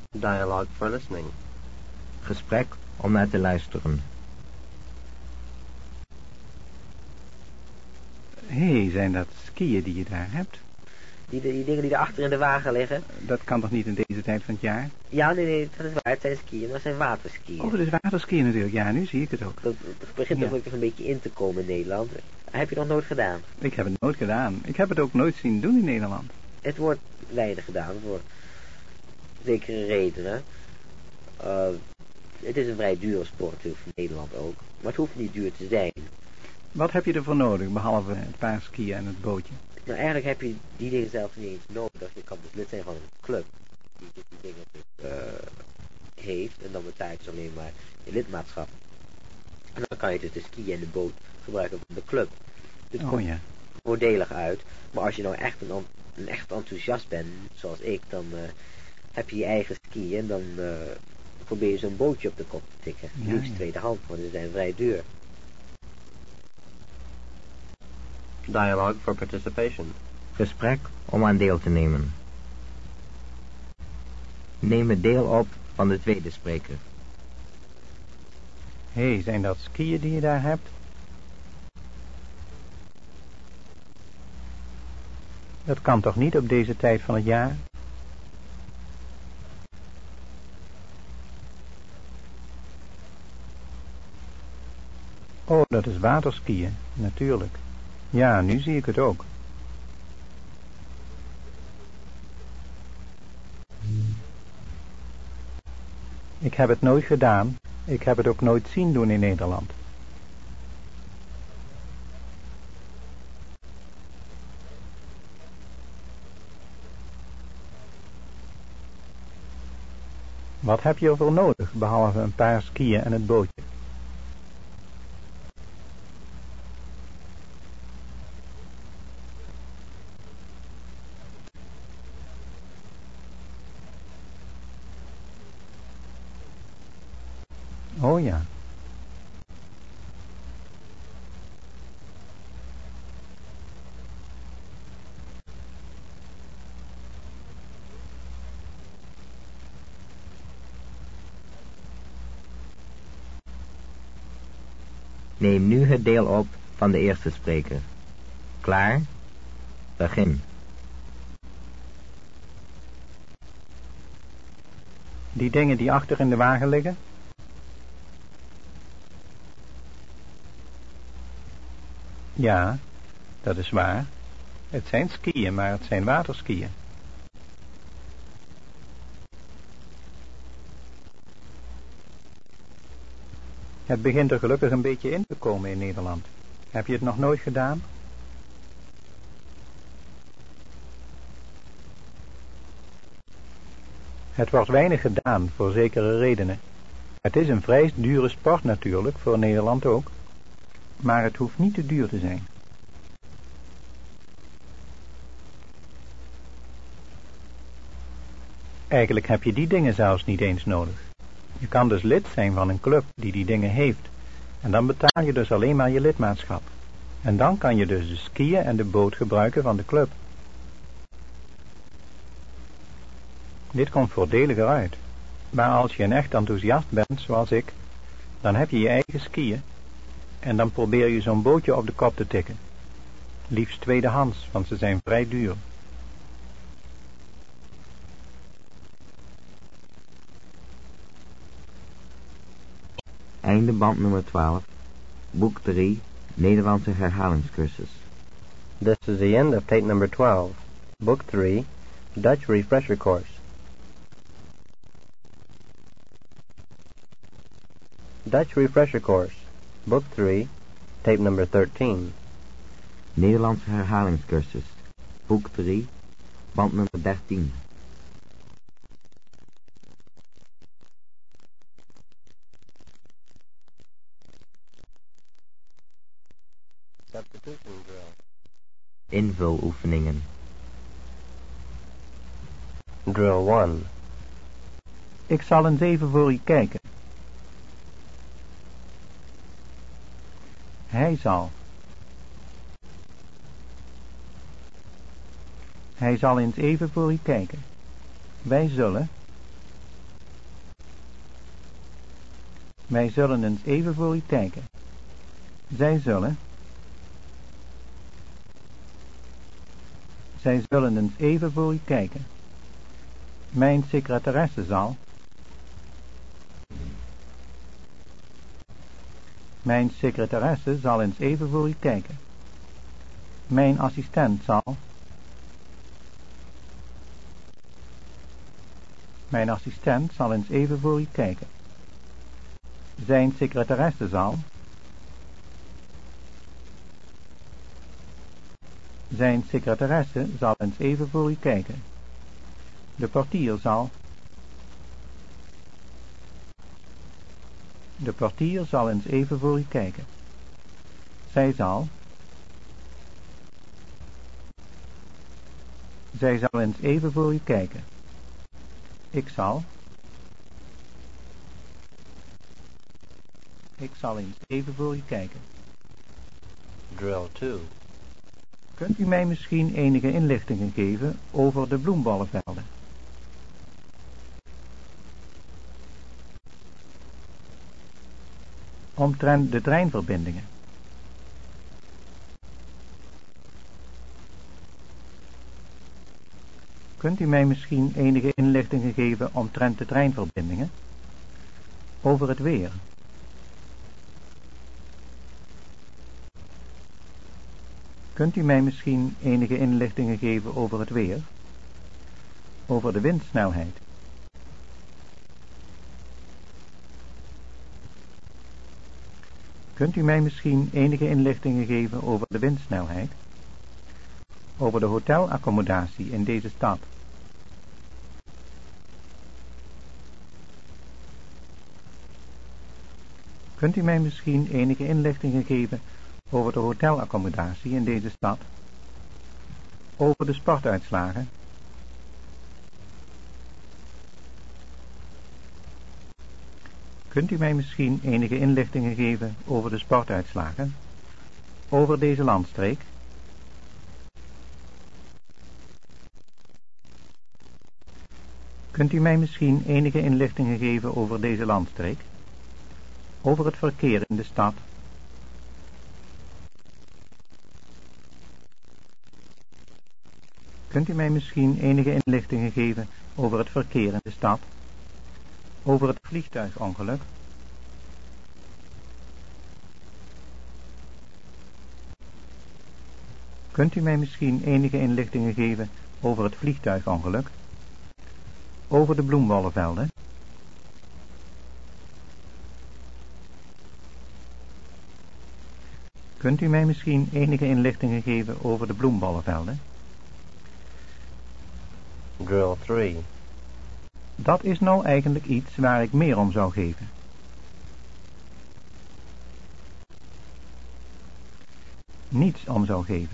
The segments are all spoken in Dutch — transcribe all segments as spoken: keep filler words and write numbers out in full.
Dialogue for listening. Gesprek om naar te luisteren. Hé, hey, zijn dat skiën die je daar hebt? Die, die dingen die daarachter in de wagen liggen? Dat kan toch niet in deze tijd van het jaar? Ja, nee, nee, dat is waar. Het zijn skiën, maar het zijn waterskiën. Oh, dat is waterskiën natuurlijk. Ja, nu zie ik het ook. Dat, dat begint Ja. toch ook een beetje in te komen in Nederland. Heb je nog nooit gedaan? Ik heb het nooit gedaan. Ik heb het ook nooit zien doen in Nederland. Het wordt weinig gedaan, voor zekere redenen. Uh, het is een vrij dure sport natuurlijk voor Nederland ook. Maar het hoeft niet duur te zijn. Wat heb je ervoor nodig, behalve het paar skiën en het bootje? Nou, eigenlijk heb je die dingen zelf niet eens nodig. Je kan dus lid zijn van een club die die dingen uh, heeft. En dan betaal je dus alleen maar je lidmaatschap. En dan kan je dus de skiën en de boot gebruiken van de club. Dus het Oh komt ja. voordelig uit. Maar als je nou echt een, een echt enthousiast bent, zoals ik, dan uh, heb je je eigen skiën en dan uh, probeer je zo'n bootje op de kop te tikken. Ja, Liefst ja. tweedehand, want ze zijn vrij duur. Dialogue for participation. Gesprek om aan deel te nemen. Neem het deel op van de tweede spreker. Hé, hey, zijn dat skiën die je daar hebt? Dat kan toch niet op deze tijd van het jaar? Oh, dat is waterskiën, natuurlijk. Ja, nu zie ik het ook. Ik heb het nooit gedaan. Ik heb het ook nooit zien doen in Nederland. Wat heb je ervoor nodig, behalve een paar skiën en het bootje? Oh ja. Neem nu het deel op van de eerste spreker. Klaar? Begin. Die dingen die achter in de wagen liggen? Ja, dat is waar. Het zijn skiën, maar het zijn waterskiën. Het begint er gelukkig een beetje in te komen in Nederland. Heb je het nog nooit gedaan? Het wordt weinig gedaan, voor zekere redenen. Het is een vrij dure sport natuurlijk, voor Nederland ook. Maar het hoeft niet te duur te zijn. Eigenlijk heb je die dingen zelfs niet eens nodig. Je kan dus lid zijn van een club die die dingen heeft. En dan betaal je dus alleen maar je lidmaatschap. En dan kan je dus de skiën en de boot gebruiken van de club. Dit komt voordeliger uit. Maar als je een echt enthousiast bent, zoals ik, dan heb je je eigen skiën. En dan probeer je zo'n bootje op de kop te tikken. Liefst tweedehands, want ze zijn vrij duur. Einde band nummer twaalf. Boek drie. Nederlandse herhalingscursus. This is the end of tape number twelve, Book three, Dutch Refresher Course. Dutch Refresher Course, Book three, tape number thirteen. Nederlandse herhalingscursus. Boek drie. Band nummer dertien. Substitution drill. Invuloefeningen. Drill one. Ik zal eens even voor u kijken. Hij zal. Hij zal eens even voor u kijken. Wij zullen. Wij zullen eens even voor u kijken. Zij zullen. Zij zullen eens even voor u kijken. Mijn secretaresse zal. Mijn secretaresse zal eens even voor u kijken. Mijn assistent zal. Mijn assistent zal eens even voor u kijken. Zijn secretaresse zal. Zijn secretaresse zal eens even voor u kijken. De portier zal. De portier zal eens even voor u kijken. Zij zal. Zij zal eens even voor u kijken. Ik zal. Ik zal eens even voor u kijken. Drill two. Kunt u mij misschien enige inlichtingen geven over de bloembollenvelden? Omtrent de treinverbindingen. Kunt u mij misschien enige inlichtingen geven omtrent de treinverbindingen? Over het weer. Kunt u mij misschien enige inlichtingen geven over het weer? Over de windsnelheid. Kunt u mij misschien enige inlichtingen geven over de windsnelheid? Over de hotelaccommodatie in deze stad. Kunt u mij misschien enige inlichtingen geven over de hotelaccommodatie in deze stad? Over de sportuitslagen? Kunt u mij misschien enige inlichtingen geven over de sportuitslagen? Over deze landstreek? Kunt u mij misschien enige inlichtingen geven over deze landstreek? Over het verkeer in de stad? Kunt u mij misschien enige inlichtingen geven over het verkeer in de stad? Over het vliegtuigongeluk? Kunt u mij misschien enige inlichtingen geven over het vliegtuigongeluk? Over de bloembollenvelden? Kunt u mij misschien enige inlichtingen geven over de bloembollenvelden? Drill three. Dat is nou eigenlijk iets waar ik meer om zou geven. Niets om zou geven.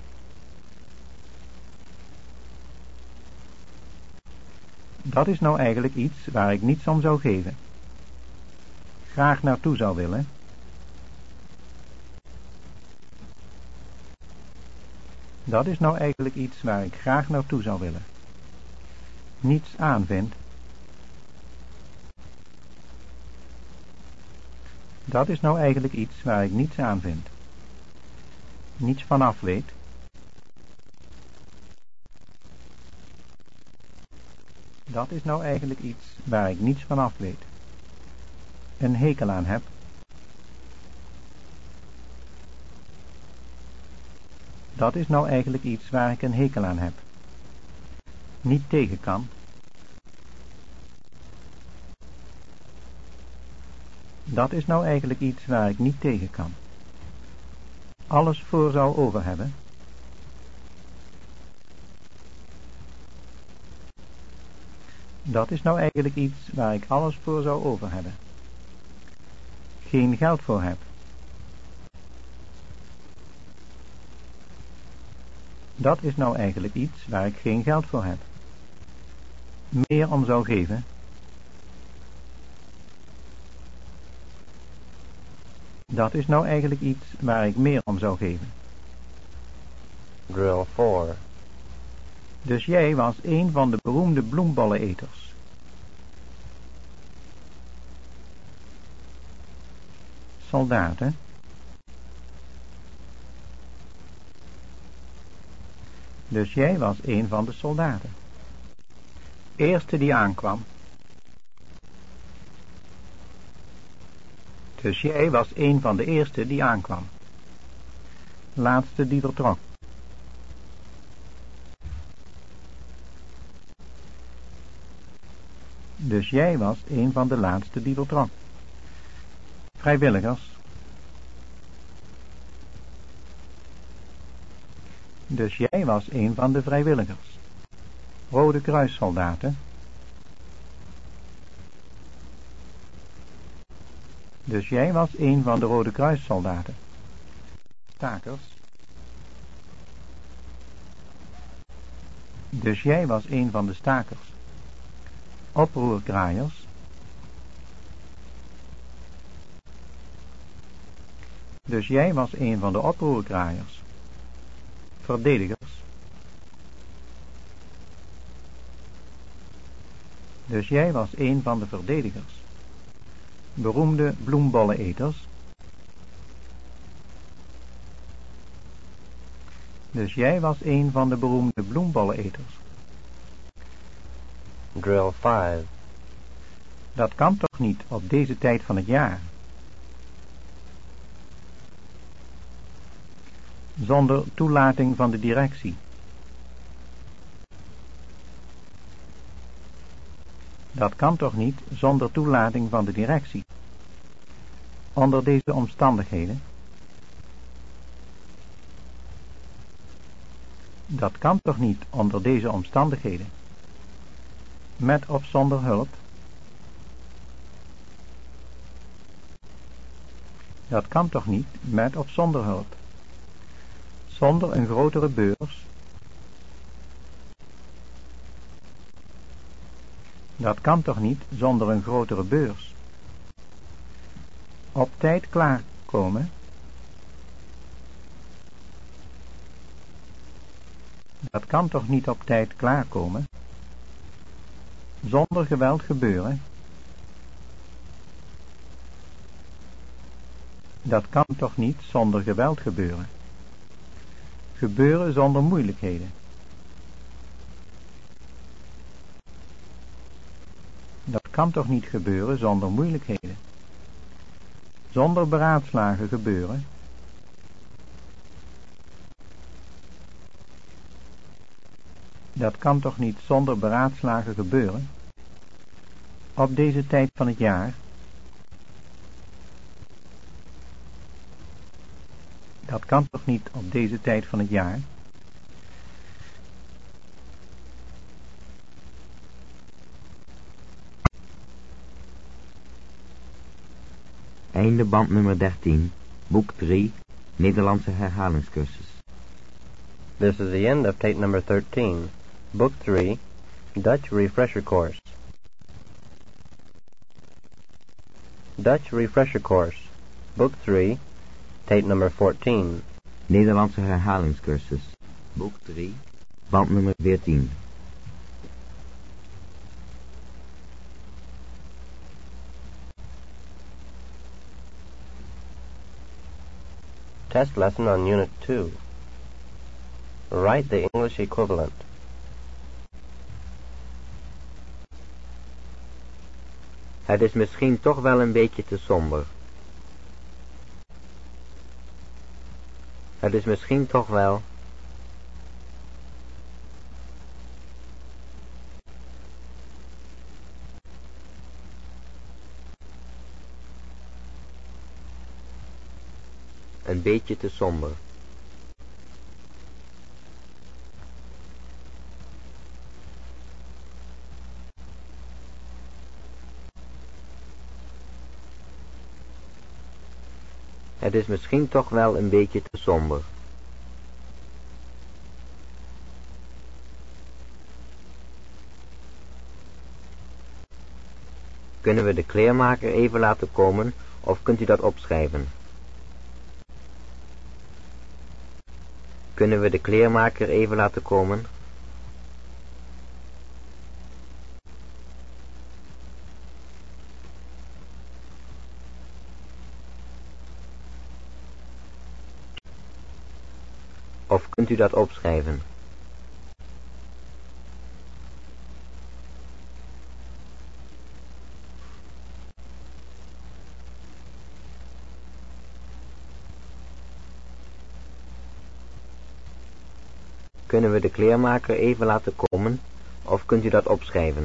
Dat is nou eigenlijk iets waar ik niets om zou geven. Graag naartoe zou willen. Dat is nou eigenlijk iets waar ik graag naartoe zou willen. Niets aan vind. Dat is nou eigenlijk iets waar ik niets aan vind. Niets vanaf weet. Dat is nou eigenlijk iets waar ik niets vanaf weet. Een hekel aan heb. Dat is nou eigenlijk iets waar ik een hekel aan heb. Niet tegen kan. Dat is nou eigenlijk iets waar ik niet tegen kan. Alles voor zou over hebben. Dat is nou eigenlijk iets waar ik alles voor zou over hebben. Geen geld voor heb. Dat is nou eigenlijk iets waar ik geen geld voor heb. Meer om zou geven. Dat is nou eigenlijk iets waar ik meer om zou geven. Drill four. Dus jij was een van de beroemde bloembolleneters. soldaten. Dus jij was een van de soldaten. Eerste die aankwam. Dus jij was een van de eerste die aankwam. Laatste die vertrok. Dus jij was een van de laatste die vertrok. Vrijwilligers. Dus jij was een van de vrijwilligers. Rode Kruissoldaten. Dus jij was een van de Rode Kruissoldaten. Stakers. Dus jij was een van de stakers. Oproerkraaiers. Dus jij was een van de oproerkraaiers. Verdedigers. Dus jij was een van de verdedigers. Beroemde bloembolleneters. Dus jij was een van de beroemde bloembolleneters. Drill five. Dat kan toch niet op deze tijd van het jaar? Zonder toelating van de directie. Dat kan toch niet zonder toelating van de directie? Onder deze omstandigheden? Dat kan toch niet onder deze omstandigheden? Met of zonder hulp? Dat kan toch niet met of zonder hulp? Zonder een grotere beurs? Dat kan toch niet zonder een grotere beurs? Op tijd klaarkomen? Dat kan toch niet op tijd klaarkomen? Zonder geweld gebeuren? Dat kan toch niet zonder geweld gebeuren? Gebeuren zonder moeilijkheden? Dat kan toch niet gebeuren zonder moeilijkheden? Zonder beraadslagen gebeuren? Dat kan toch niet zonder beraadslagen gebeuren? Op deze tijd van het jaar? Dat kan toch niet op deze tijd van het jaar? Einde band nummer dertien, boek drie, Nederlandse herhalingscursus. This is the end of tape number thirteen, Book three, Dutch Refresher Course. Dutch Refresher Course, Book three, tape number fourteen. Nederlandse herhalingscursus, boek drie, band nummer veertien. Test lesson on Unit two. Write the English equivalent. Het is misschien toch wel een beetje te somber. Het is misschien toch wel... een beetje te somber. Het is misschien toch wel een beetje te somber. Kunnen we de kleermaker even laten komen, of kunt u dat opschrijven? Kunnen we de kleermaker even laten komen? Of kunt u dat opschrijven? Kunnen we de kleermaker even laten komen, of kunt u dat opschrijven?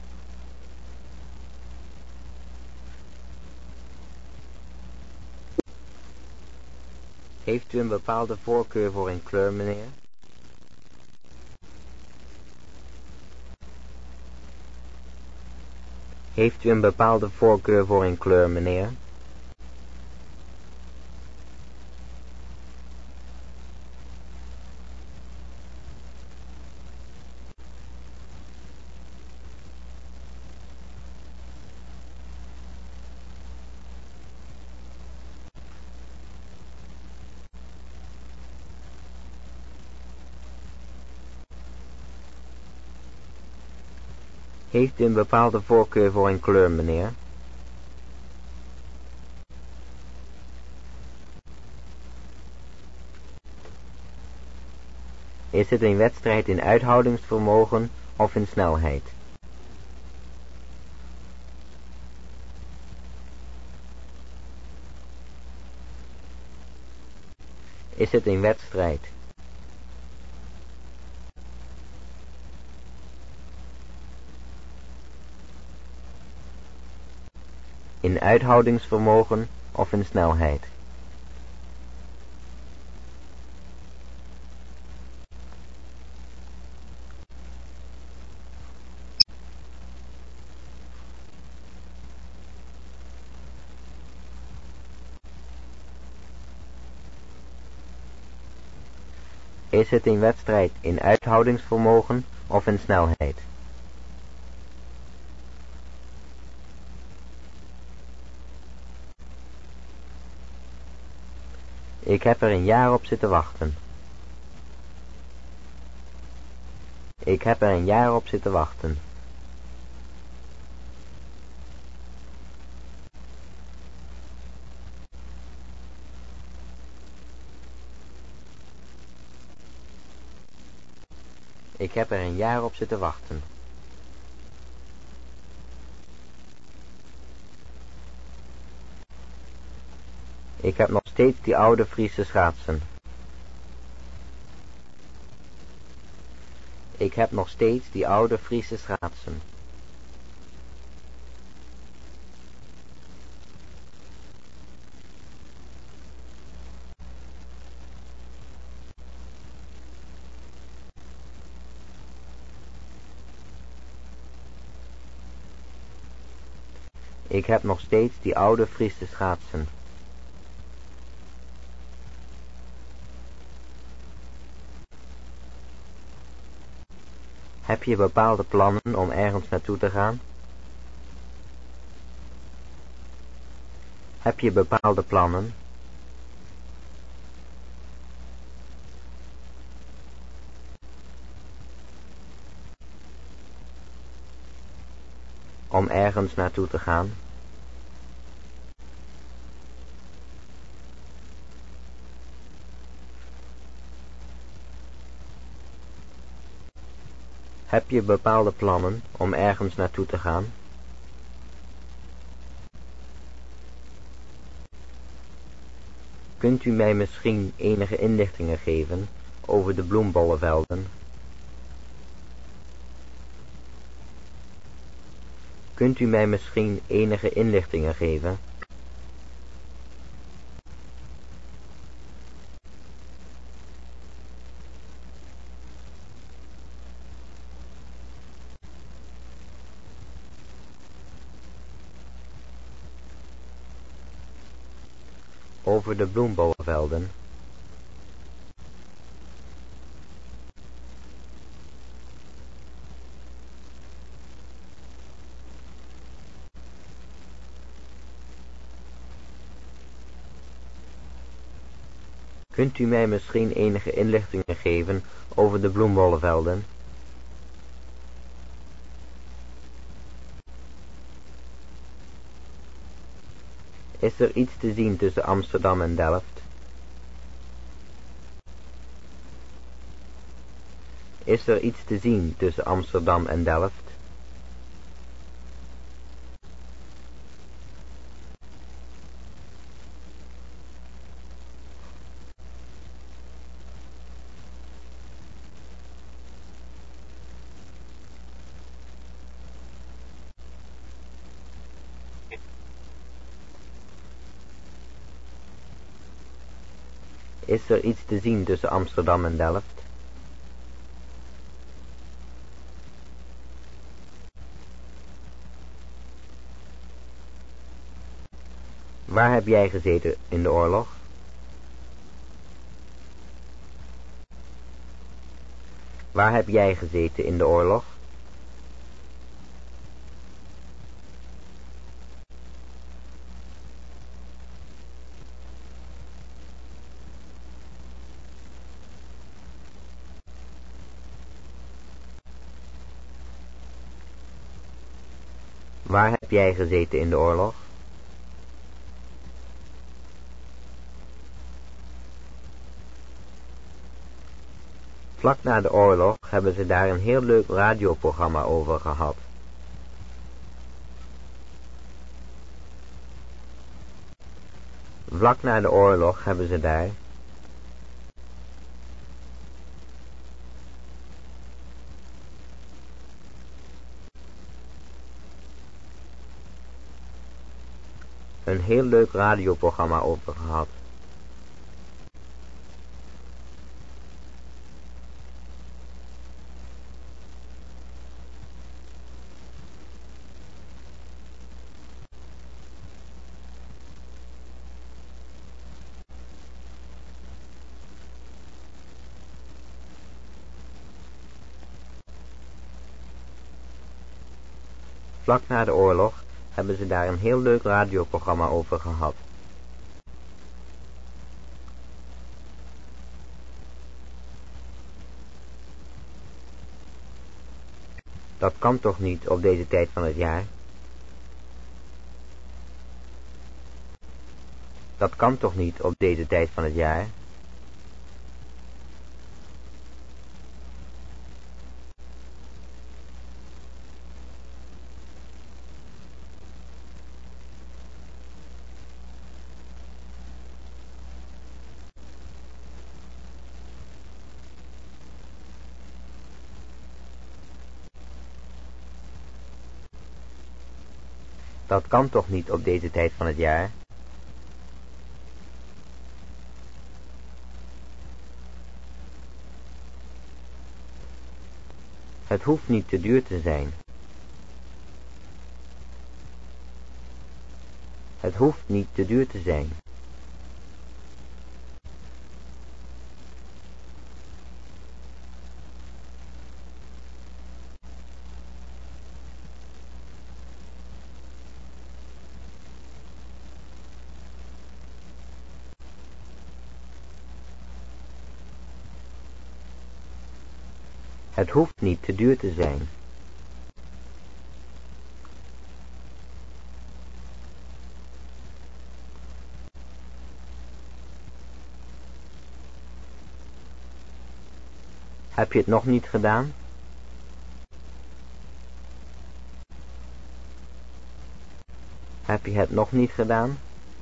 Heeft u een bepaalde voorkeur voor een kleur, meneer? Heeft u een bepaalde voorkeur voor een kleur, meneer? Heeft u een bepaalde voorkeur voor een kleur, meneer? Is het een wedstrijd in uithoudingsvermogen of in snelheid? Is het een wedstrijd? In uithoudingsvermogen of in snelheid? Is het een wedstrijd in uithoudingsvermogen of in snelheid? Ik heb er een jaar op zitten wachten. Ik heb er een jaar op zitten wachten. Ik heb er een jaar op zitten wachten. Ik heb nog steeds die oude Friese schaatsen. Ik heb nog steeds die oude Friese schaatsen. Ik heb nog steeds die oude Friese schaatsen. Heb je bepaalde plannen om ergens naartoe te gaan? Heb je bepaalde plannen? Om ergens naartoe te gaan? Heb je bepaalde plannen om ergens naartoe te gaan? Kunt u mij misschien enige inlichtingen geven over de bloembollenvelden? Kunt u mij misschien enige inlichtingen geven? Over de bloembollenvelden. Kunt u mij misschien enige inlichtingen geven over de bloembollenvelden? Is er iets te zien tussen Amsterdam en Delft? Is er iets te zien tussen Amsterdam en Delft? Is er iets te zien tussen Amsterdam en Delft? Waar heb jij gezeten in de oorlog? Waar heb jij gezeten in de oorlog? Waar heb jij gezeten in de oorlog? Vlak na de oorlog hebben ze daar een heel leuk radioprogramma over gehad. Vlak na de oorlog hebben ze daar... een heel leuk radioprogramma over gehad. Vlak na de oorlog hebben ze daar een heel leuk radioprogramma over gehad. Dat kan toch niet op deze tijd van het jaar? Dat kan toch niet op deze tijd van het jaar? Dat kan toch niet op deze tijd van het jaar? Het hoeft niet te duur te zijn. Het hoeft niet te duur te zijn. Het hoeft niet te duur te zijn. Heb je het nog niet gedaan? Heb je het nog niet gedaan?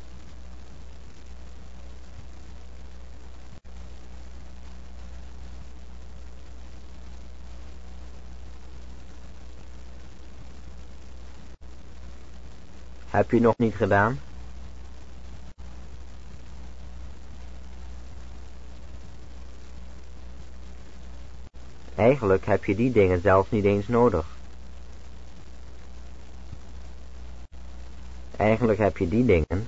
Heb je nog niet gedaan? Eigenlijk heb je die dingen zelfs niet eens nodig. Eigenlijk heb je die dingen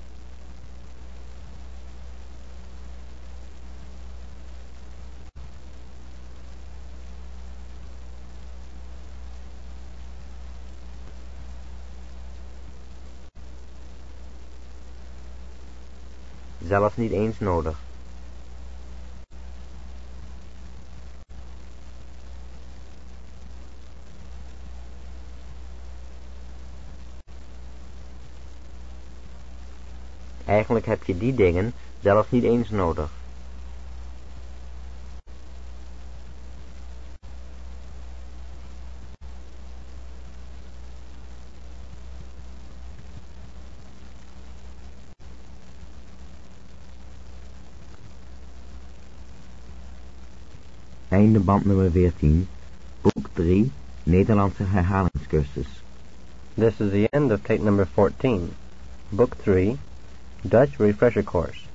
zelfs niet eens nodig. Eigenlijk heb je die dingen zelfs niet eens nodig. Einde band nummer veertien, boek drie, Nederlandse herhalingscursus. This is the end of tape number fourteen, Book three, Dutch Refresher Course.